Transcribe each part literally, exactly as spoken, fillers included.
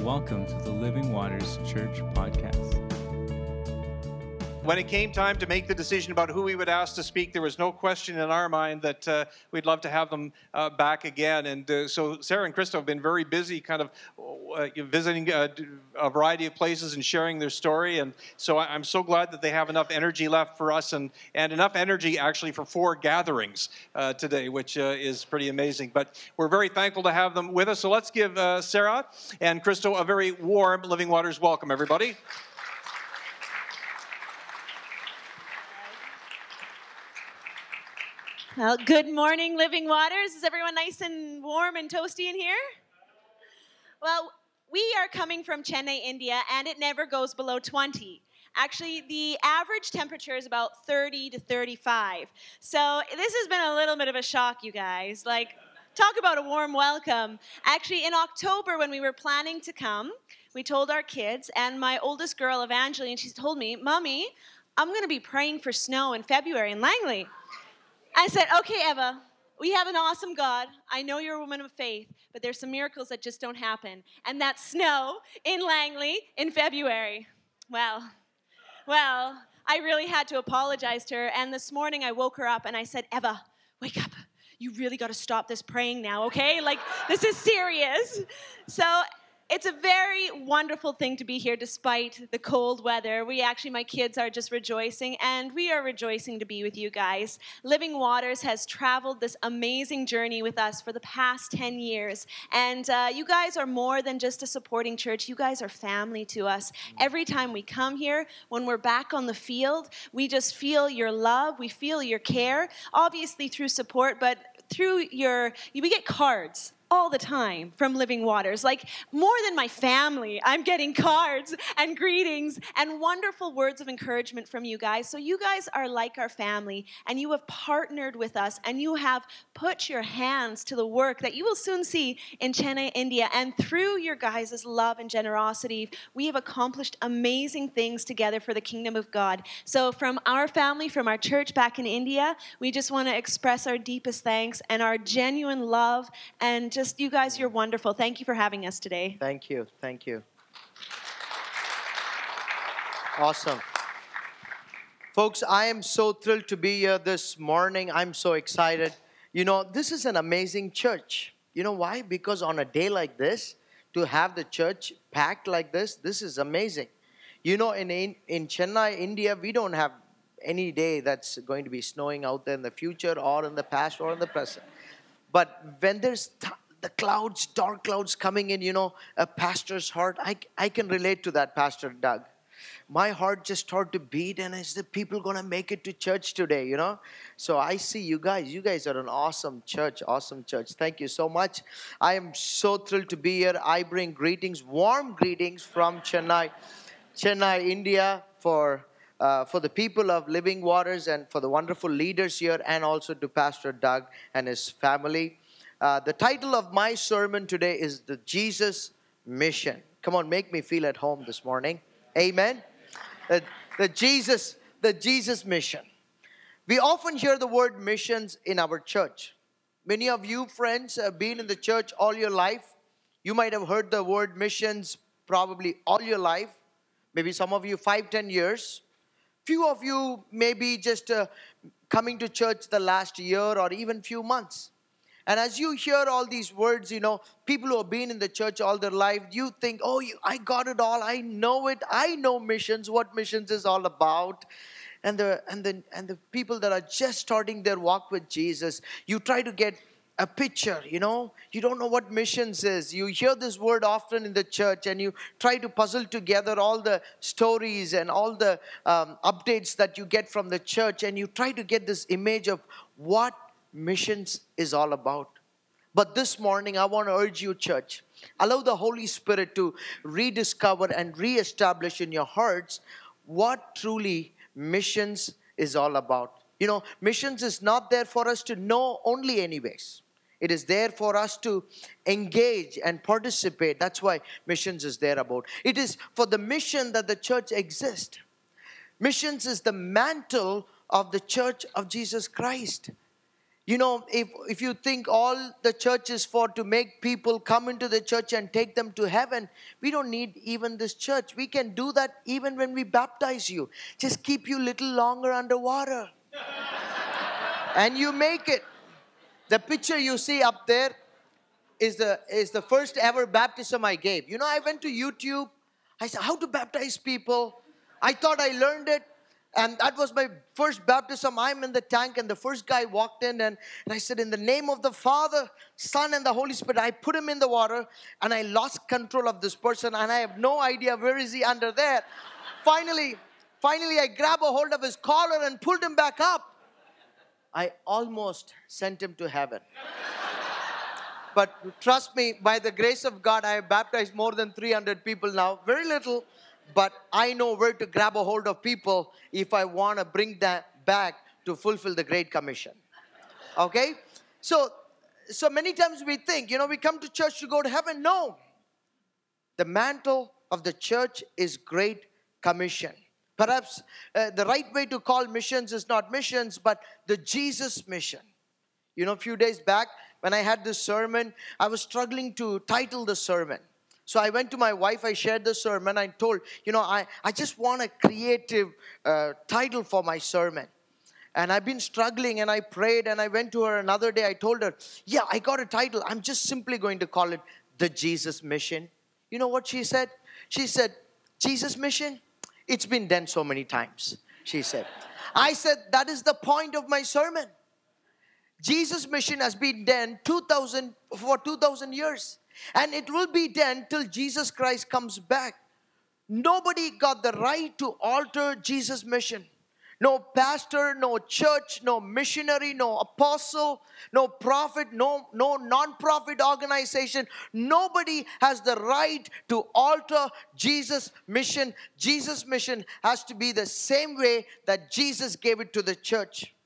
Welcome to the Living Waters Church podcast. When it came time to make the decision about who we would ask to speak, there was no question in our mind that uh, we'd love to have them uh, back again. And uh, so Sarah and Krista have been very busy kind of uh, visiting uh, a variety of places and sharing their story. And so I'm so glad that they have enough energy left for us and, and enough energy actually for four gatherings uh, today, which uh, is pretty amazing. But we're very thankful to have them with us. So let's give uh, Sarah and Krista a very warm Living Waters welcome, everybody. Well, good morning, Living Waters. Is everyone nice and warm and toasty in here? Well, we are coming from Chennai, India, and it never goes below twenty. Actually, the average temperature is about thirty to thirty-five. So this has been a little bit of a shock, you guys. Like, talk about a warm welcome. Actually, in October, when we were planning to come, we told our kids, and my oldest girl, Evangeline, she told me, Mommy, I'm going to be praying for snow in February in Langley. I said, okay, Eva, we have an awesome God. I know you're a woman of faith, but there's some miracles that just don't happen. And that's snow in Langley in February. Well, well, I really had to apologize to her. And this morning I woke her up and I said, Eva, wake up. You really got to stop this praying now, okay? Like, this is serious. So it's a very wonderful thing to be here despite the cold weather. We actually, my kids are just rejoicing, and we are rejoicing to be with you guys. Living Waters has traveled this amazing journey with us for the past ten years, and uh, you guys are more than just a supporting church. You guys are family to us. Every time we come here, when we're back on the field, we just feel your love, we feel your care, obviously through support, but through your, we get cards all the time from Living Waters. Like, more than my family, I'm getting cards and greetings and wonderful words of encouragement from you guys. So you guys are like our family, and you have partnered with us, and you have put your hands to the work that you will soon see in Chennai, India. And through your guys' love and generosity, we have accomplished amazing things together for the kingdom of God. So from our family, from our church back in India, we just want to express our deepest thanks and our genuine love, and just you guys, you're wonderful. Thank you for having us today. Thank you. Thank you. Awesome. Folks, I am so thrilled to be here this morning. I'm so excited. You know, this is an amazing church. You know why? Because on a day like this, to have the church packed like this, this is amazing. You know, in, in, in Chennai, India, we don't have any day that's going to be snowing out there in the future or in the past or in the present. But when there's th- the clouds, dark clouds coming in, you know, a pastor's heart, I, I can relate to that, Pastor Doug. My heart just started to beat, and is the people going to make it to church today, you know? So I see you guys. You guys are an awesome church, awesome church. Thank you so much. I am so thrilled to be here. I bring greetings, warm greetings from Chennai, Chennai, India, for uh, for the people of Living Waters and for the wonderful leaders here, and also to Pastor Doug and his family. Uh, the title of my sermon today is The Jesus Mission. Come on, make me feel at home this morning. Amen. The, the Jesus, the Jesus Mission. We often hear the word missions in our church. Many of you friends have been in the church all your life. You might have heard the word missions probably all your life. Maybe some of you five, ten years. Few of you maybe just uh, coming to church the last year or even few months. And as you hear all these words, you know, people who have been in the church all their life, you think, oh, you, I got it all. I know it. I know missions, what missions is all about. And the, and, the, and the people that are just starting their walk with Jesus, you try to get a picture, you know. You don't know what missions is. You hear this word often in the church, and you try to puzzle together all the stories and all the um, updates that you get from the church. And you try to get this image of what missions is all about. But this morning, I want to urge you, church, allow the Holy Spirit to rediscover and reestablish in your hearts what truly missions is all about. You know, missions is not there for us to know only anyways. It is there for us to engage and participate. That's why missions is there about. It is for the mission that the church exists. Missions is the mantle of the church of Jesus Christ. You know, if, if you think all the church is for to make people come into the church and take them to heaven, we don't need even this church. We can do that even when we baptize you. Just keep you a little longer underwater. And you make it. The picture you see up there is the, is the first ever baptism I gave. You know, I went to YouTube. I said, how to baptize people. I thought I learned it. And that was my first baptism. I'm in the tank and the first guy walked in and, and I said, in the name of the Father, Son and the Holy Spirit, I put him in the water and I lost control of this person and I have no idea where is he under there. finally, finally I grabbed a hold of his collar and pulled him back up. I almost sent him to heaven. But trust me, by the grace of God, I have baptized more than three hundred people now. Very little. But I know where to grab a hold of people if I want to bring that back to fulfill the Great Commission. Okay? So, so many times we think, you know, we come to church to go to heaven. No. The mantle of the church is Great Commission. Perhaps uh, the right way to call missions is not missions, but the Jesus mission. You know, a few days back when I had this sermon, I was struggling to title the sermon. So I went to my wife, I shared the sermon, I told, you know, I, I just want a creative uh, title for my sermon. And I've been struggling and I prayed and I went to her another day, I told her, yeah, I got a title. I'm just simply going to call it The Jesus Mission. You know what she said? She said, Jesus Mission? It's been done so many times, she said. I said, that is the point of my sermon. Jesus Mission has been done two thousand for two thousand years. And it will be done till Jesus Christ comes back. Nobody got the right to alter Jesus' mission. No pastor, no church, no missionary, no apostle, no prophet, no, no non-profit organization. Nobody has the right to alter Jesus' mission. Jesus' mission has to be the same way that Jesus gave it to the church.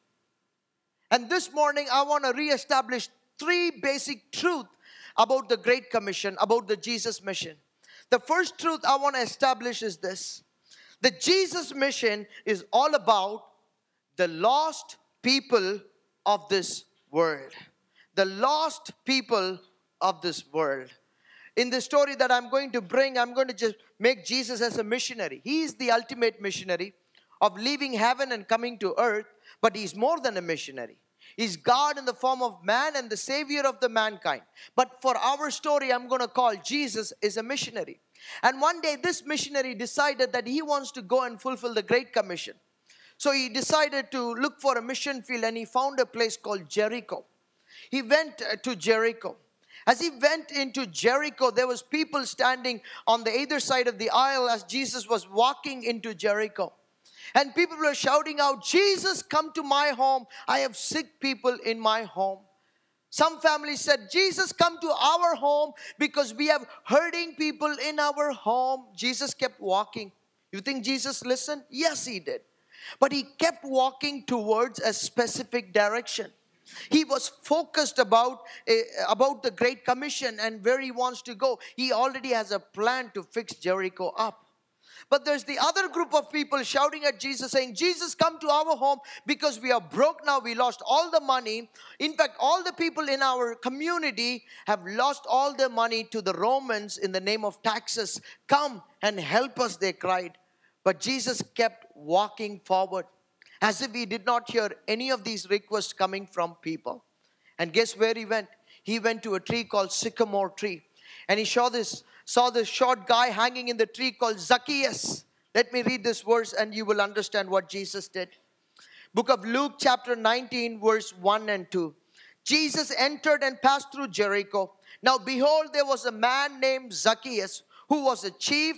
And this morning, I want to reestablish three basic truths about the Great Commission, about the Jesus mission. The first truth I want to establish is this. The Jesus mission is all about the lost people of this world. The lost people of this world. In the story that I'm going to bring, I'm going to just make Jesus as a missionary. He is the ultimate missionary of leaving heaven and coming to earth, but he's more than a missionary. He's God in the form of man and the Savior of the mankind. But for our story, I'm going to call Jesus is a missionary. And one day, this missionary decided that he wants to go and fulfill the Great Commission. So he decided to look for a mission field and he found a place called Jericho. He went to Jericho. As he went into Jericho, there was people standing on the either side of the aisle as Jesus was walking into Jericho. And people were shouting out, Jesus, come to my home. I have sick people in my home. Some families said, Jesus, come to our home because we have hurting people in our home. Jesus kept walking. You think Jesus listened? Yes, he did. But he kept walking towards a specific direction. He was focused about, uh, about the Great Commission and where he wants to go. He already has a plan to fix Jericho up. But there's the other group of people shouting at Jesus saying, Jesus, come to our home because we are broke now. We lost all the money. In fact, all the people in our community have lost all their money to the Romans in the name of taxes. Come and help us, they cried. But Jesus kept walking forward as if he did not hear any of these requests coming from people. And guess where he went? He went to a tree called Sycamore tree. And he saw this saw this short guy hanging in the tree called Zacchaeus. Let me read this verse and you will understand what Jesus did. Book of Luke chapter nineteen verse one and two. Jesus entered and passed through Jericho. Now behold, there was a man named Zacchaeus who was a chief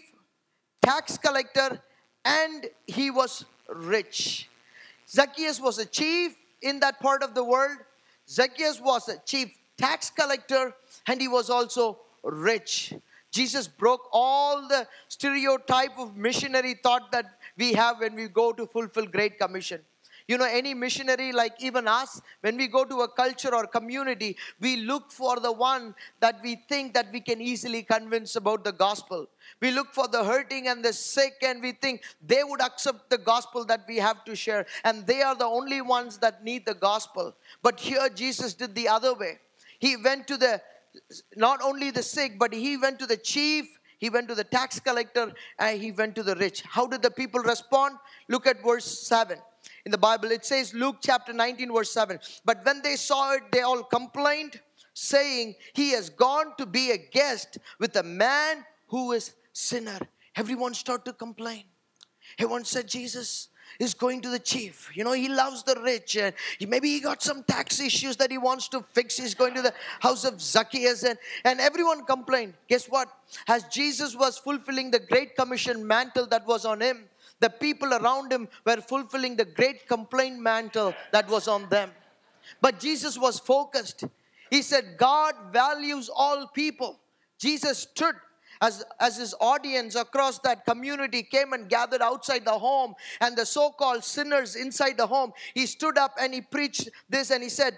tax collector and he was rich. Zacchaeus was a chief in that part of the world. Zacchaeus was a chief tax collector and he was also rich. Jesus broke all the stereotype of missionary thought that we have when we go to fulfill Great Commission. You know, any missionary like even us, when we go to a culture or community, we look for the one that we think that we can easily convince about the gospel. We look for the hurting and the sick, and we think they would accept the gospel that we have to share. And they are the only ones that need the gospel. But here Jesus did the other way. He went to the, not only the sick, but he went to the chief, he went to the tax collector, and he went to the rich. How did the people respond? Look at verse seven. In the Bible, it says, Luke chapter nineteen, verse seven. But when they saw it, they all complained, saying, he has gone to be a guest with a man who is sinner. Everyone started to complain. Everyone said, Jesus is going to the chief. You know, he loves the rich. And he, maybe he got some tax issues that he wants to fix. He's going to the house of Zacchaeus. And, and everyone complained. Guess what? As Jesus was fulfilling the Great Commission mantle that was on him, the people around him were fulfilling the Great Complaint mantle that was on them. But Jesus was focused. He said, God values all people. Jesus stood As, as his audience across that community came and gathered outside the home, and the so-called sinners inside the home, he stood up and he preached this, and he said,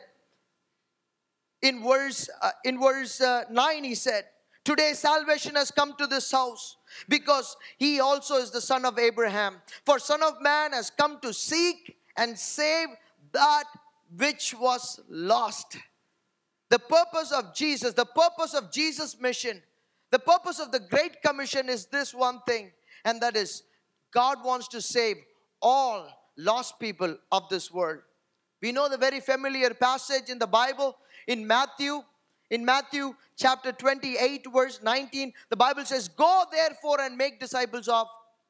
in verse uh, in verse uh, nine, he said, today salvation has come to this house, because he also is the son of Abraham. For Son of Man has come to seek and save that which was lost. The purpose of Jesus, the purpose of Jesus' mission, the purpose of the Great Commission is this one thing, and that is God wants to save all lost people of this world. We know the very familiar passage in the Bible in Matthew. In Matthew chapter twenty-eight, verse nineteen, the Bible says, go therefore and make disciples of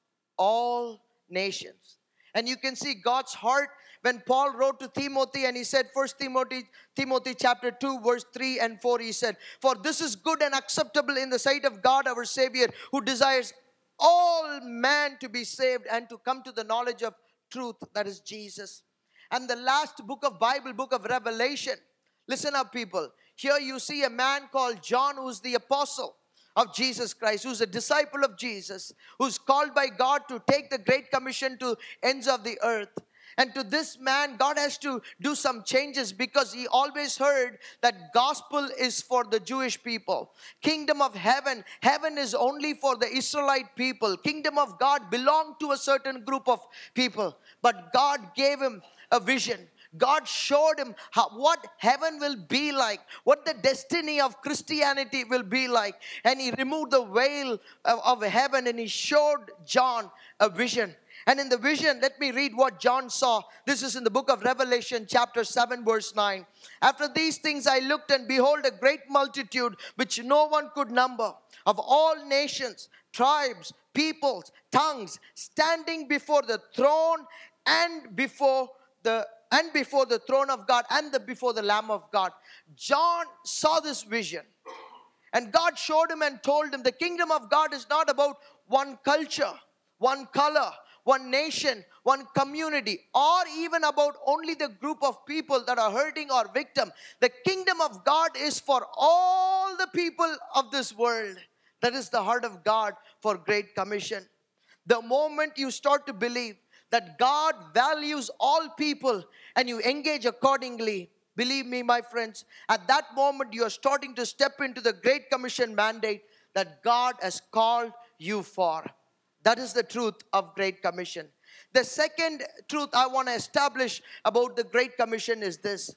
all nations. And you can see God's heart when Paul wrote to Timothy, and he said, First Timothy, Timothy chapter two, verse three and four, he said, for this is good and acceptable in the sight of God our Savior, who desires all men to be saved and to come to the knowledge of truth, that is Jesus. And the last book of Bible, book of Revelation. Listen up, people. Here you see a man called John, who's the apostle of Jesus Christ, who's a disciple of Jesus, who's called by God to take the Great Commission to ends of the earth. And to this man, God has to do some changes, because he always heard that gospel is for the Jewish people. Kingdom of heaven, heaven is only for the Israelite people. Kingdom of God belonged to a certain group of people. But God gave him a vision. God showed him how, what heaven will be like, what the destiny of Christianity will be like. And he removed the veil of, of heaven, and he showed John a vision. And in the vision, let me read what John saw. This is in the book of Revelation, chapter seven, verse nine. After these things I looked, and behold, a great multitude, which no one could number, of all nations, tribes, peoples, tongues, standing before the throne and before the and before the throne of God and the, before the Lamb of God. John saw this vision. And God showed him and told him, the kingdom of God is not about one culture, one color, one nation, one community, or even about only the group of people that are hurting or victim. The kingdom of God is for all the people of this world. That is the heart of God for Great Commission. The moment you start to believe that God values all people and you engage accordingly, believe me, my friends, at that moment you are starting to step into the Great Commission mandate that God has called you for. That is the truth of Great Commission. The second truth I want to establish about the Great Commission is this.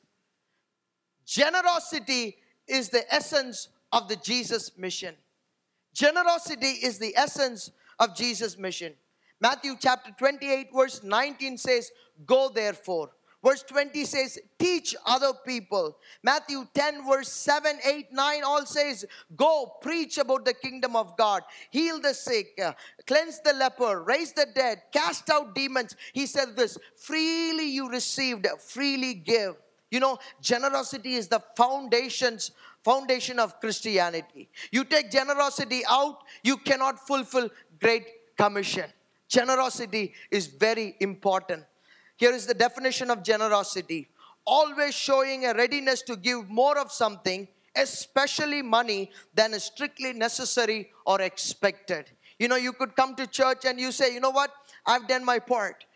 Generosity is the essence of the Jesus mission. Generosity is the essence of Jesus' mission. Matthew chapter twenty-eight, verse nineteen says, go therefore. Verse twenty says, teach other people. Matthew ten, verse seven, eight, nine all says, go preach about the kingdom of God. Heal the sick, uh, cleanse the leper, raise the dead, cast out demons. He said this, freely you received, freely give. You know, generosity is the foundations, foundation of Christianity. You take generosity out, you cannot fulfill Great Commission. Generosity is very important. Here is the definition of generosity. Always showing a readiness to give more of something, especially money, than is strictly necessary or expected. You know, you could come to church and you say, you know what? I've done my part.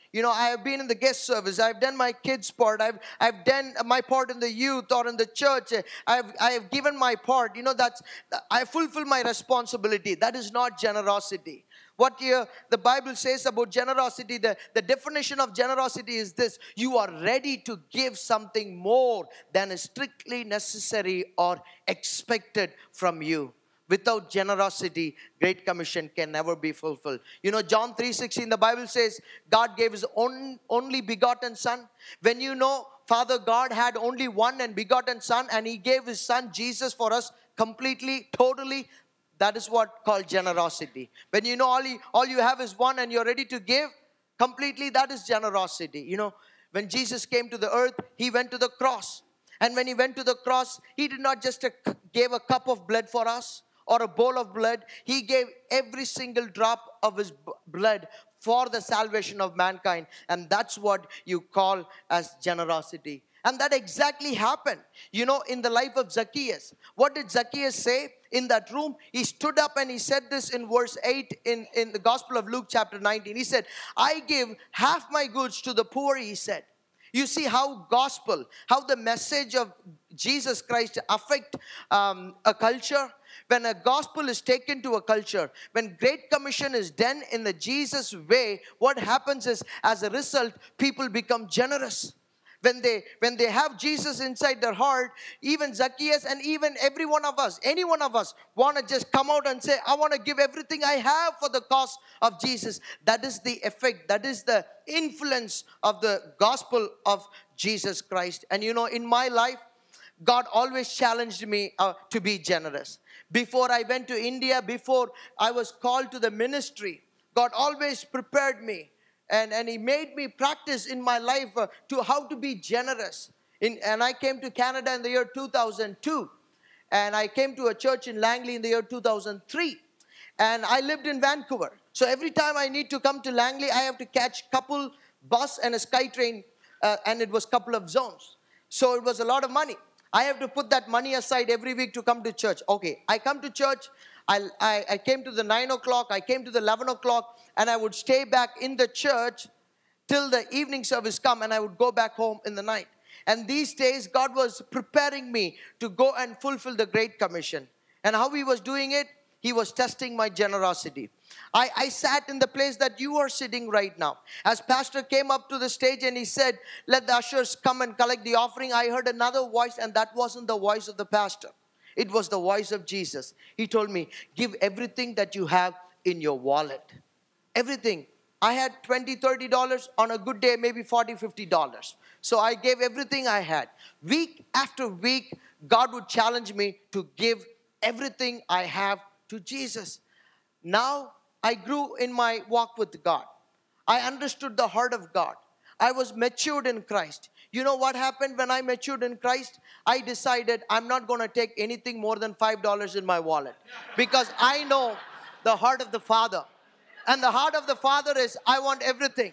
You know, I have been in the guest service. I've done my kids' part. I've I've done my part in the youth or in the church. I've I have given my part. You know, that's I fulfill my responsibility. That is not generosity. What here the Bible says about generosity, the, the definition of generosity is this: you are ready to give something more than is strictly necessary or expected from you. Without generosity, Great Commission can never be fulfilled. You know, John three sixteen, the Bible says God gave His own, only begotten Son. When you know Father God had only one and begotten Son, and He gave His Son Jesus for us completely, totally, that is what called generosity. When you know all you, all you have is one and you're ready to give completely, that is generosity. You know, when Jesus came to the earth, He went to the cross. And when He went to the cross, He did not just a, gave a cup of blood for us or a bowl of blood. He gave every single drop of His blood for the salvation of mankind. And that's what you call as generosity. And that exactly happened, you know, in the life of Zacchaeus. What did Zacchaeus say in that room? He stood up and he said this in verse eight in, in the Gospel of Luke chapter nineteen. He said, I give half my goods to the poor, he said. You see how gospel, how the message of Jesus Christ affect um, a culture. When a gospel is taken to a culture, when Great Commission is done in the Jesus way, what happens is, as a result, people become generous. When they when they have Jesus inside their heart, even Zacchaeus and even every one of us, any one of us want to just come out and say, I want to give everything I have for the cause of Jesus. That is the effect, that is the influence of the gospel of Jesus Christ. And you know, in my life, God always challenged me uh, to be generous. Before I went to India, before I was called to the ministry, God always prepared me. And, and He made me practice in my life uh, to how to be generous. In, and I came to Canada in the year two thousand two. And I came to a church in Langley in the year two thousand three. And I lived in Vancouver. So every time I need to come to Langley, I have to catch couple bus and a SkyTrain. Uh, and it was couple of zones. So it was a lot of money. I have to put that money aside every week to come to church. Okay, I come to church. I, I, I came to the nine o'clock. I came to the eleven o'clock. And I would stay back in the church till the evening service come, and I would go back home in the night. And these days, God was preparing me to go and fulfill the Great Commission. And how He was doing it? He was testing my generosity. I, I sat in the place that you are sitting right now. As pastor came up to the stage and he said, let the ushers come and collect the offering, I heard another voice, and that wasn't the voice of the pastor. It was the voice of Jesus. He told me, give everything that you have in your wallet. Everything. I had twenty dollars, thirty dollars. On a good day, maybe forty dollars, fifty dollars. So I gave everything I had. Week after week, God would challenge me to give everything I have to Jesus. Now, I grew in my walk with God. I understood the heart of God. I was matured in Christ. You know what happened when I matured in Christ? I decided I'm not going to take anything more than five dollars in my wallet. Because I know the heart of the Father. And the heart of the Father is, I want everything.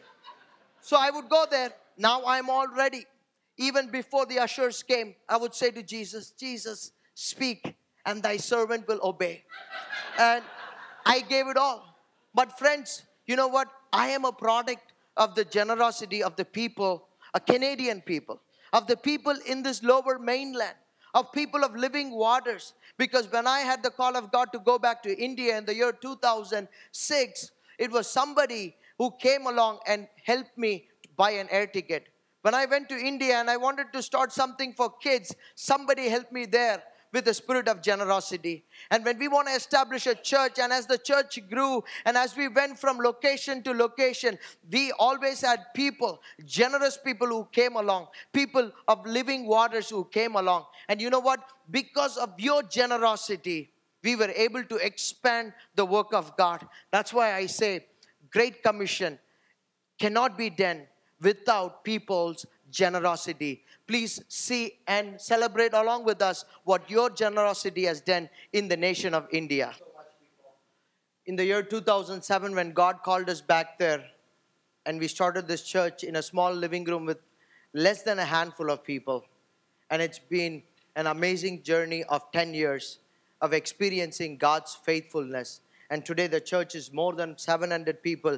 So I would go there. Now I'm all ready. Even before the ushers came, I would say to Jesus, Jesus, speak, and thy servant will obey. And I gave it all. But friends, you know what? I am a product of the generosity of the people, a Canadian people, of the people in this lower mainland, of people of living waters. Because when I had the call of God to go back to India in the year two thousand six, it was somebody who came along and helped me to buy an air ticket. When I went to India and I wanted to start something for kids, somebody helped me there with the spirit of generosity. And when we want to establish a church, and as the church grew, and as we went from location to location, we always had people, generous people who came along, people of living waters who came along. And you know what? Because of your generosity, we were able to expand the work of God. That's why I say, Great Commission cannot be done without people's generosity. Please see and celebrate along with us what your generosity has done in the nation of India. In the year two thousand seven, when God called us back there, and we started this church in a small living room with less than a handful of people. And it's been an amazing journey of ten years of experiencing God's faithfulness. And today the church is more than seven hundred people.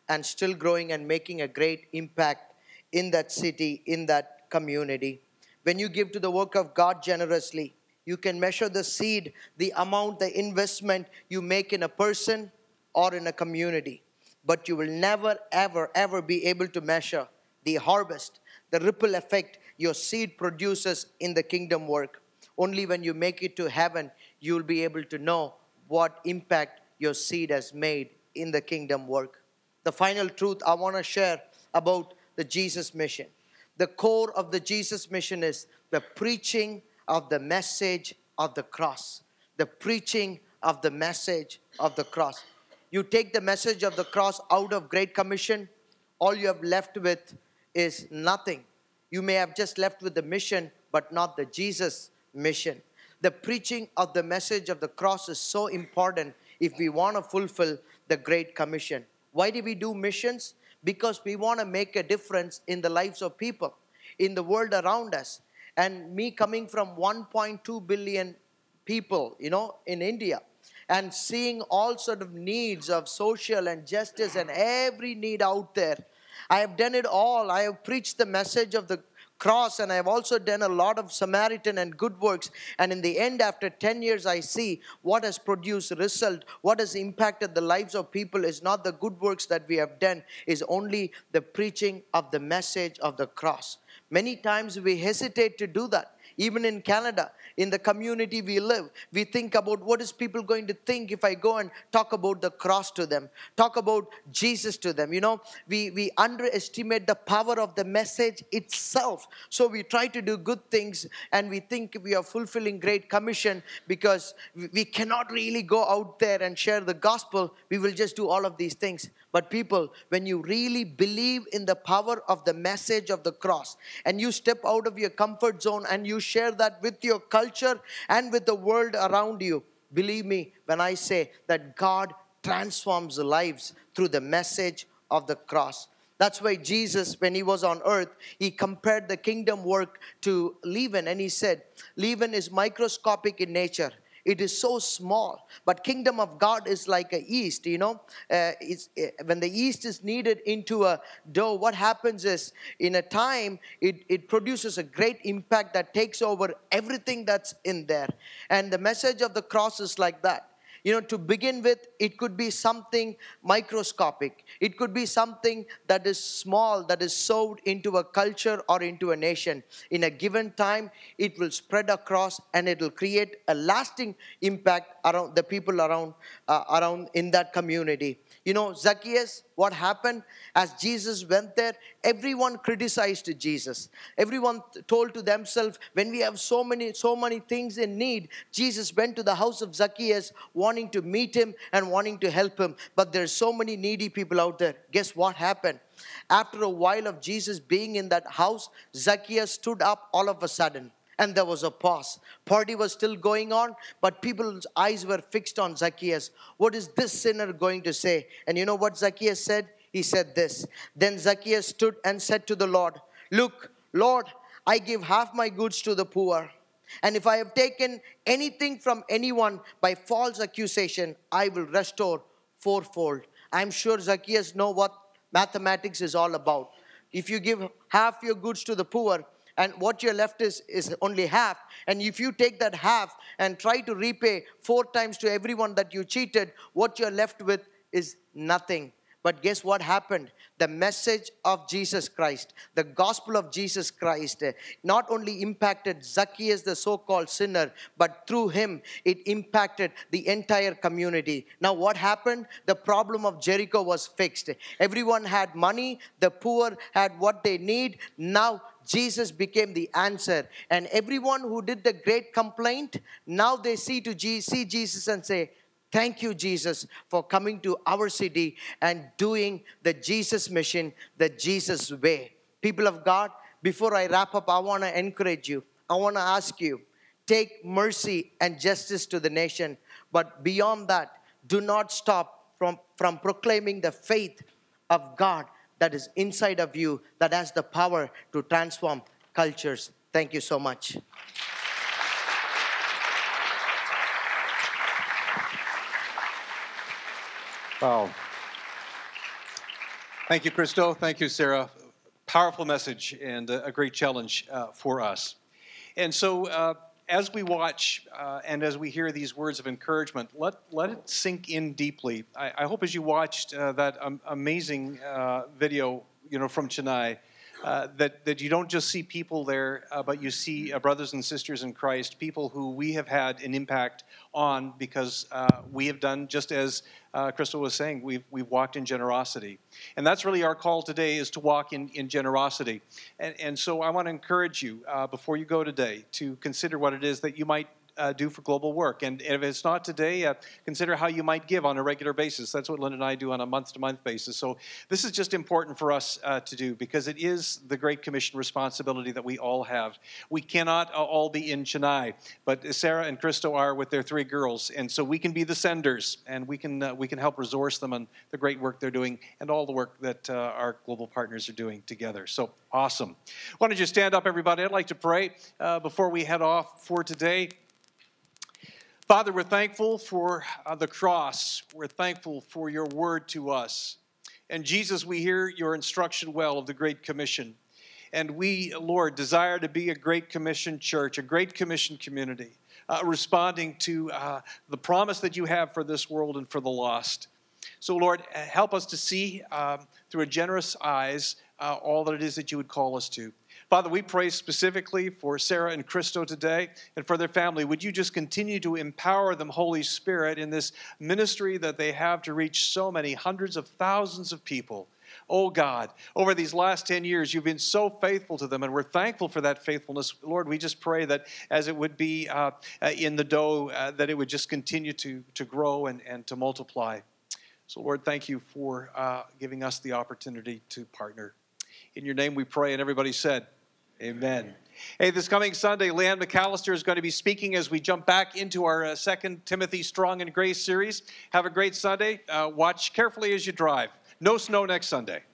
and still growing and making a great impact in that city, in that community. When you give to the work of God generously, you can measure the seed, the amount, the investment you make in a person or in a community. But you will never, ever, ever be able to measure the harvest, the ripple effect your seed produces in the kingdom work. Only when you make it to heaven, you will be able to know what impact your seed has made in the kingdom work. The final truth I want to share about the Jesus mission. The core of the Jesus mission is the preaching of the message of the cross. The preaching of the message of the cross. You take the message of the cross out of Great Commission, all you have left with is nothing. You may have just left with the mission, but not the Jesus mission. The preaching of the message of the cross is so important if we want to fulfill the Great Commission. Why do we do missions? Because we want to make a difference in the lives of people, in the world around us. And me coming from one point two billion people, you know, in India, and seeing all sort of needs of social and justice and every need out there, I have done it all. I have preached the message of the cross, and I have also done a lot of Samaritan and good works. And in the end, after ten years, I see what has produced result, what has impacted the lives of people is not the good works that we have done, is only the preaching of the message of the cross. Many times we hesitate to do that. Even in Canada, in the community we live, we think about what is people going to think if I go and talk about the cross to them, talk about Jesus to them. You know, we, we underestimate the power of the message itself. So we try to do good things and we think we are fulfilling Great Commission because we cannot really go out there and share the gospel. We will just do all of these things. But people, when you really believe in the power of the message of the cross and you step out of your comfort zone and you share that with your culture and with the world around you, believe me when I say that God transforms lives through the message of the cross. That's why Jesus, when he was on earth, he compared the kingdom work to leaven, and he said, leaven is microscopic in nature. It is so small, but kingdom of God is like a yeast, you know. Uh, it's, uh, when the yeast is kneaded into a dough, what happens is, in a time, it, it produces a great impact that takes over everything that's in there. And the message of the cross is like that. You know, to begin with, it could be something microscopic. It could be something that is small, that is sowed into a culture or into a nation. In a given time, it will spread across and it will create a lasting impact around the people around, uh, around in that community. You know, Zacchaeus, what happened? As Jesus went there, everyone criticized Jesus. Everyone told to themselves, when we have so many, so many things in need, Jesus went to the house of Zacchaeus wanting to meet him and wanting to help him. But there's so many needy people out there. Guess what happened? After a while of Jesus being in that house, Zacchaeus stood up all of a sudden. And there was a pause. Party was still going on, but people's eyes were fixed on Zacchaeus. What is this sinner going to say? And you know what Zacchaeus said? He said this. Then Zacchaeus stood and said to the Lord, look, Lord, I give half my goods to the poor. And if I have taken anything from anyone by false accusation, I will restore fourfold. I'm sure Zacchaeus knows what mathematics is all about. If you give half your goods to the poor, and what you're left is, is only half. And if you take that half and try to repay four times to everyone that you cheated, what you're left with is nothing. But guess what happened? The message of Jesus Christ, the gospel of Jesus Christ, not only impacted Zacchaeus, the so-called sinner, but through him, it impacted the entire community. Now what happened? The problem of Jericho was fixed. Everyone had money. The poor had what they need. Now Jesus became the answer. And everyone who did the great complaint, now they see to G- see Jesus and say, thank you, Jesus, for coming to our city and doing the Jesus mission, the Jesus way. People of God, before I wrap up, I want to encourage you. I want to ask you, take mercy and justice to the nation. But beyond that, do not stop from, from proclaiming the faith of God that is inside of you, that has the power to transform cultures. Thank you so much. Wow. Thank you, Christo. Thank you, Sarah. Powerful message and a great challenge uh, for us. And so uh, as we watch uh, and as we hear these words of encouragement, let, let it sink in deeply. I, I hope as you watched uh, that um, amazing uh, video, you know, from Chennai, Uh, that, that you don't just see people there, uh, but you see uh, brothers and sisters in Christ, people who we have had an impact on because uh, we have done, just as uh, Crystal was saying, we've, we've walked in generosity. And that's really our call today, is to walk in, in generosity. And, and so I want to encourage you, uh, before you go today, to consider what it is that you might Uh, do for global work. And if it's not today, uh, consider how you might give on a regular basis. That's what Linda and I do on a month-to-month basis. So this is just important for us uh, to do, because it is the Great Commission responsibility that we all have. We cannot uh, all be in Chennai, but Sarah and Christo are with their three girls, and so we can be the senders, and we can uh, we can help resource them on the great work they're doing and all the work that uh, our global partners are doing together. So awesome. Why don't you stand up, everybody? I'd like to pray uh, before we head off for today. Father, we're thankful for uh, the cross. We're thankful for your word to us. And Jesus, we hear your instruction well of the Great Commission. And we, Lord, desire to be a Great Commission church, a Great Commission community, uh, responding to uh, the promise that you have for this world and for the lost. So, Lord, help us to see um, through a generous eyes uh, all that it is that you would call us to. Father, we pray specifically for Sarah and Christo today and for their family. Would you just continue to empower them, Holy Spirit, in this ministry that they have to reach so many hundreds of thousands of people. Oh God, over these last ten years, you've been so faithful to them, and we're thankful for that faithfulness. Lord, we just pray that as it would be uh, in the dough, uh, that it would just continue to, to grow and, and to multiply. So Lord, thank you for uh, giving us the opportunity to partner. In your name we pray, and everybody said, amen. Hey, this coming Sunday, Leanne McAllister is going to be speaking as we jump back into our uh, Second Timothy Strong in Grace series. Have a great Sunday. Uh, watch carefully as you drive. No snow next Sunday.